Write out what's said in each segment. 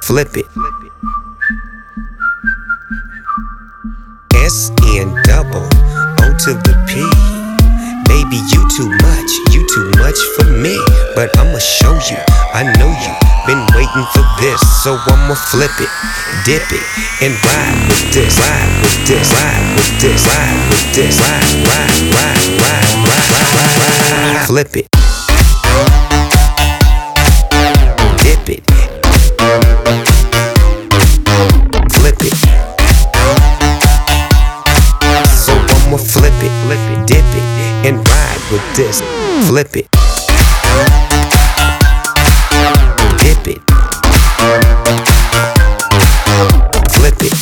flip it. SN double O to the P. Baby, you too much for me. But I'ma show you, I know you been waiting for this. So I'ma flip it, dip it, and ride with this. Ride with this, ride with this, ride with this. Ride. Flip it, dip it, flip it. So I'ma flip it, dip it, and ride with this. Flip it, dip it, flip it.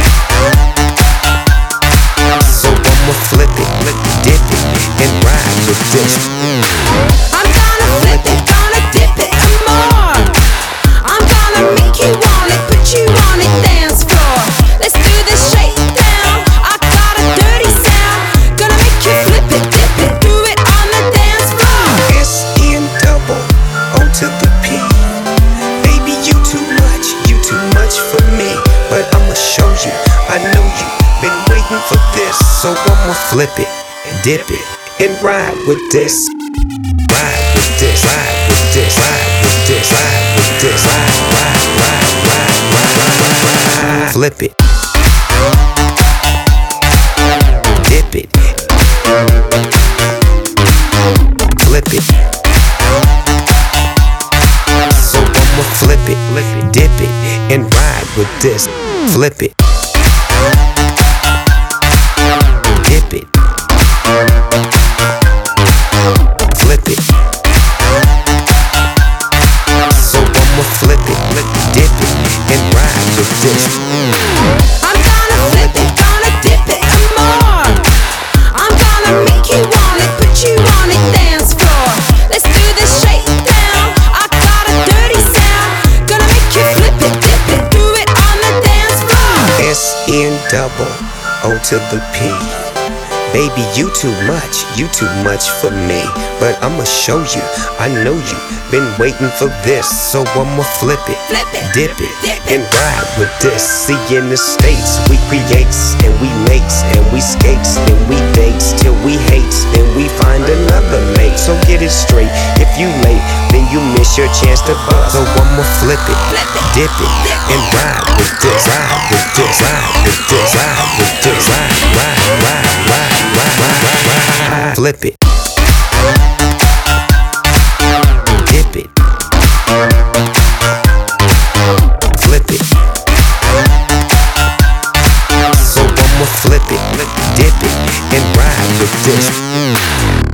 So I'ma flip it, dip it, and ride with this. I'm gonna flip it, gonna dip it and more. I'm gonna make you want it, put you on it, dance floor. Let's do this shakedown. I got a dirty sound, gonna make you flip it, dip it, do it on the dance floor. SN double O to the P. Baby, you too much for me. But I'ma show you, I know you been waiting for this. So I'ma flip it, dip it, and ride with this. Ride with this, ride with this, ride with this, ride with this, ride. Flip it, dip it, flip it. So I'ma flip it, dip it, and ride with this. Flip it, dip it, flip it. So I'ma flip it, dip it, and ride with this. I'm gonna flip it, gonna dip it and more. I'm gonna make you want it, put you on it, dance floor. Let's do this shakedown. I got a dirty sound, gonna make you flip it, dip it, do it on the dance floor. SN double O to the P. Baby, you too much for me. But I'ma show you, I know you been waiting for this. So I'ma flip it, dip it, and ride with this. See, in the States, we creates and we makes and we skates and we dates till we hates, then we find another mate. So get it straight, if you late, then you miss your chance to buzz. So I'ma flip it, dip it, and ride with this. Ride with this, ride with this, ride with this, ride. Flip it, dip it, flip it. So I'ma flip it, dip it, and ride with this.